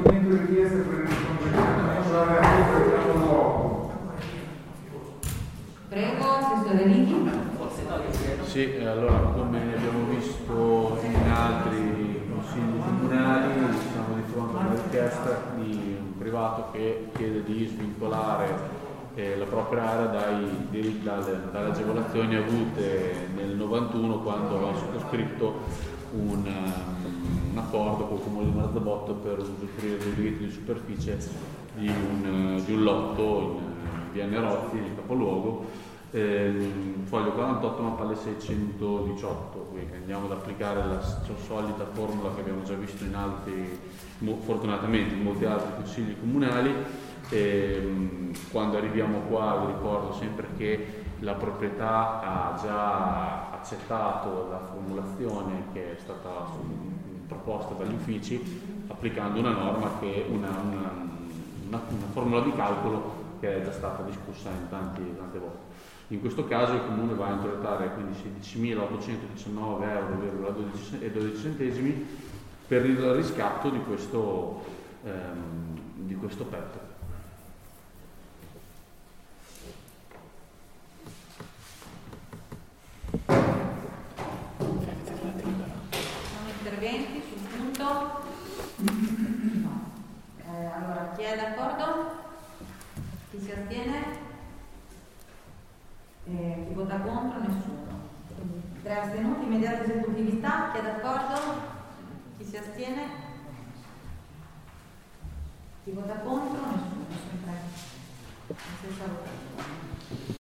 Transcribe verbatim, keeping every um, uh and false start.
documento richiesta per il dopo. Prego, assessore Righi. Sì, allora come abbiamo visto in altri consigli comunali siamo di fronte a una richiesta di un privato che chiede di svincolare eh, la propria area dai, dalle, dalle agevolazioni avute nel novantuno quando avevano sottoscritto un, um, un accordo con il comune di Marzabotto per usufruire dei diritti di superficie di un, di un lotto in, in via Nerozzi, nel capoluogo. Eh, foglio quarantotto mappale seicentodiciotto, quindi andiamo ad applicare la solita formula che abbiamo già visto in altri, fortunatamente in molti altri consigli comunali. Eh, quando arriviamo qua vi ricordo sempre che la proprietà ha già accettato la formulazione che è stata proposta dagli uffici applicando una norma che è una, una, una, una formula di calcolo che è già stata discussa in tanti, tante volte. In questo caso il Comune va a introitare quindi sedicimilaottocentodiciannove euro e dodici centesimi per il riscatto di questo, ehm, di questo petto. Sono interventi sul punto? No. Eh, allora, chi è d'accordo? Chi si astiene? Eh, chi vota contro? Nessuno. Tre astenuti, immediata esecutività. Chi è d'accordo? Chi si astiene? Chi vota contro? Nessuno. Sempre la stessa votazione.